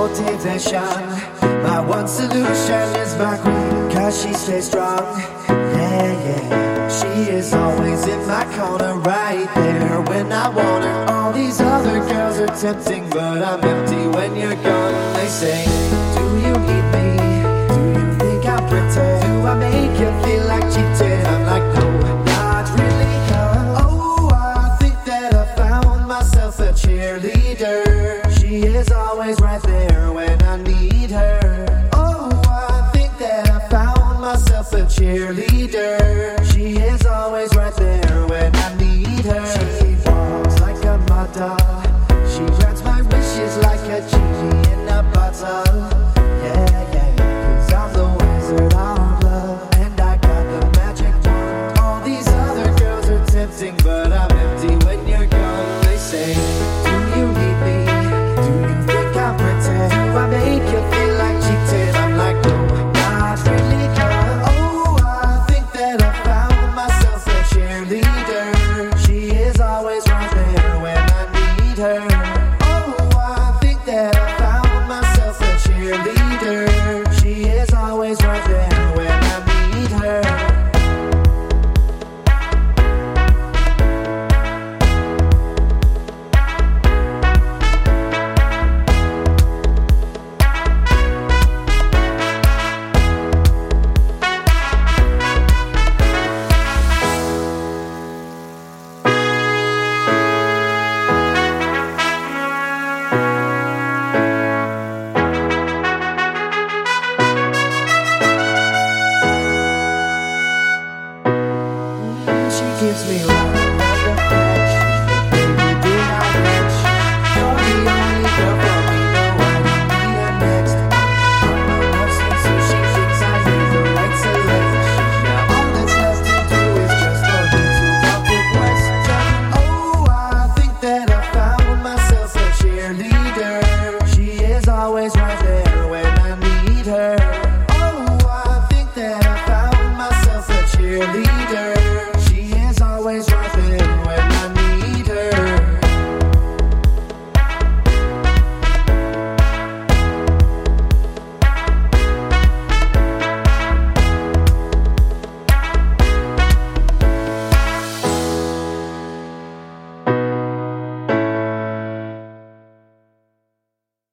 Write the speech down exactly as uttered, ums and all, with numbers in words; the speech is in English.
motivation. My one solution is my queen, cause she stays strong. Yeah, yeah. She is always in my corner, right there when I want her. All these other girls are tempting, but I'm empty when you're gone. They say, do you need me? Do you think I'm pretty? Do I make you feel like cheating? I'm like, no, not really. Oh, I think that I found myself a cheerleader. She is always right there when I need her. Oh, I think that I found myself a cheerleader. She is always right there when I need her. She walks like a model.